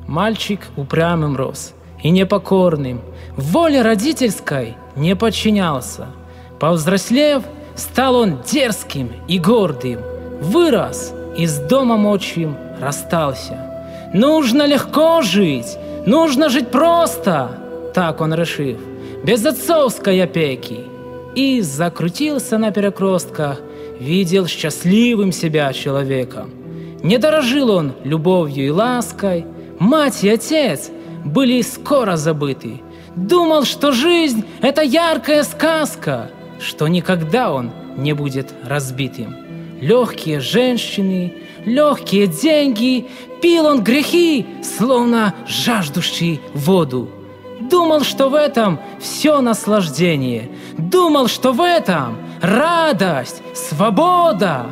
Мальчик упрямым рос и непокорным, воле родительской не подчинялся. Повзрослев, стал он дерзким и гордым, вырос и с домом отчим расстался. Нужно легко жить, нужно жить просто, так он решив, без отцовской опеки. И закрутился на перекрестках, видел счастливым себя человеком. Не дорожил он любовью и лаской, мать и отец были скоро забыты. Думал, что жизнь — это яркая сказка, что никогда он не будет разбитым. Легкие женщины, легкие деньги, пил он грехи, словно жаждущий воду. Думал, что в этом все наслаждение, думал, что в этом радость, свобода.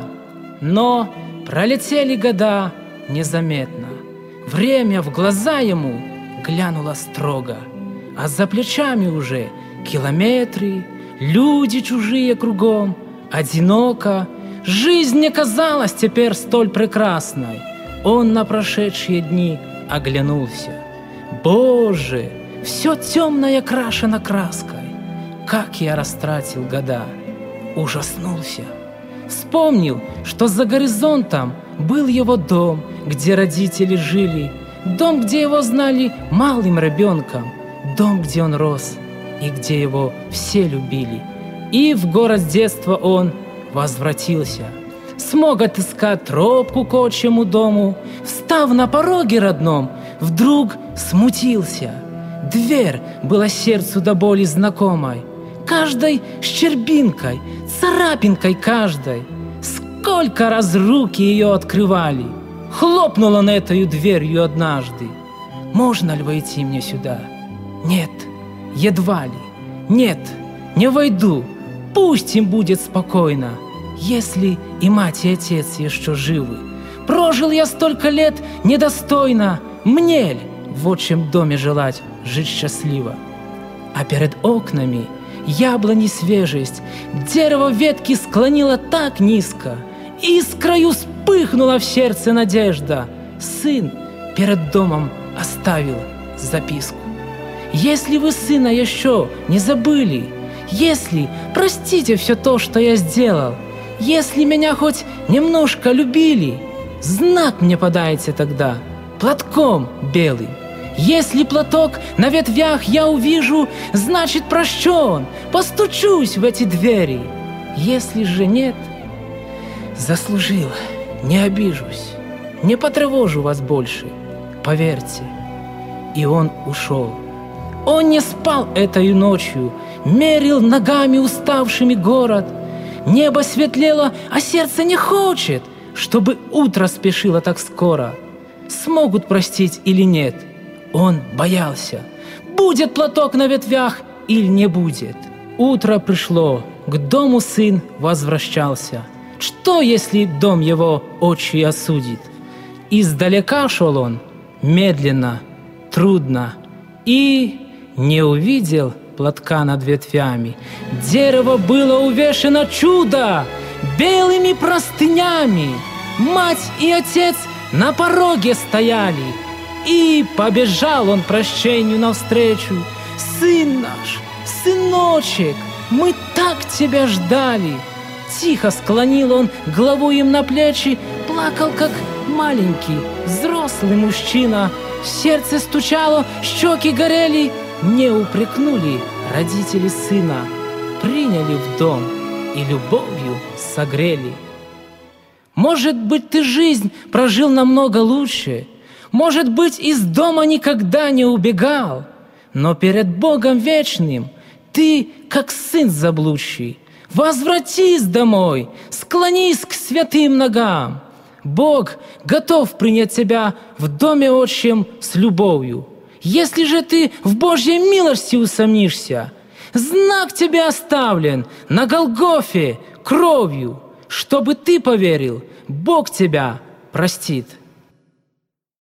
Но пролетели года незаметно. Время в глаза ему глянуло строго, а за плечами уже километры, люди чужие кругом, одиноко. Жизнь не казалась теперь столь прекрасной. Он на прошедшие дни оглянулся. Боже, все темное крашено краской. Как я растратил года. Ужаснулся. Вспомнил, что за горизонтом был его дом, где родители жили, дом, где его знали малым ребенком, дом, где он рос и где его все любили. И в город детства он возвратился. Смог отыскать тропку к отчему дому, встав на пороге родном, вдруг смутился. Дверь была сердцу до боли знакомой, каждой щербинкой, царапинкой каждой. Сколько раз руки ее открывали. Хлопнул он этой дверью однажды. Можно ли войти мне сюда? Нет, едва ли. Нет, не войду. Пусть им будет спокойно, если и мать, и отец еще живы. Прожил я столько лет недостойно, мне ль в отчим доме желать жить счастливо? А перед окнами яблони свежесть, дерево ветки склонило так низко, искрою вспыхнула в сердце надежда. Сын перед домом оставил записку. Если вы сына еще не забыли, если простите все то, что я сделал, если меня хоть немножко любили, знак мне подайте тогда платком белым. Если платок на ветвях я увижу, значит прощен, постучусь в эти двери. Если же нет, заслужил, не обижусь, не потревожу вас больше, поверьте. И он ушел. Он не спал этой ночью, мерил ногами уставшими город. Небо светлело, а сердце не хочет, чтобы утро спешило так скоро. Смогут простить или нет? Он боялся. Будет платок на ветвях или не будет? Утро пришло, к дому сын возвращался. Что, если дом его отчий осудит? Издалека шел он, медленно, трудно, и не увидел платка над ветвями. Дерево было увешано чудо белыми простынями. Мать и отец на пороге стояли, и побежал он прощению навстречу. Сын наш, сыночек, мы так тебя ждали. Тихо склонил он голову им на плечи, плакал, как маленький взрослый мужчина. Сердце стучало, щеки горели. Не упрекнули родители сына, приняли в дом и любовью согрели. Может быть, ты жизнь прожил намного лучше, может быть, из дома никогда не убегал, но перед Богом вечным ты, как сын заблудший, возвратись домой, склонись к святым ногам. Бог готов принять тебя в доме отчим с любовью. Если же ты в Божьей милости усомнишься, знак тебе оставлен на Голгофе кровью, чтобы ты поверил, Бог тебя простит.